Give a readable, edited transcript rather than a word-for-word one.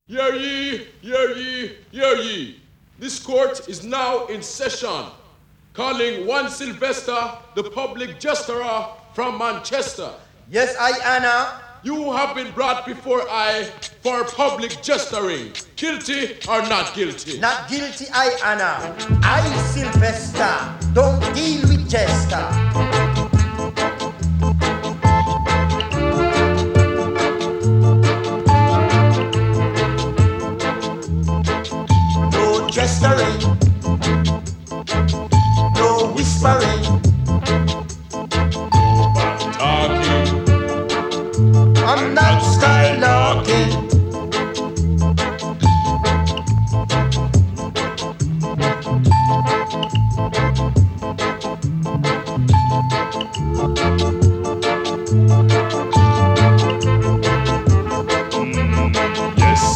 Hear ye, hear ye, hear ye. This court is now in session, calling one Sylvester, the public justice from Manchester. Yes, I, Anna. You have been brought before I for public justering. Guilty or not guilty? Not guilty, I, Anna. I, Sylvester, don't deal with jester.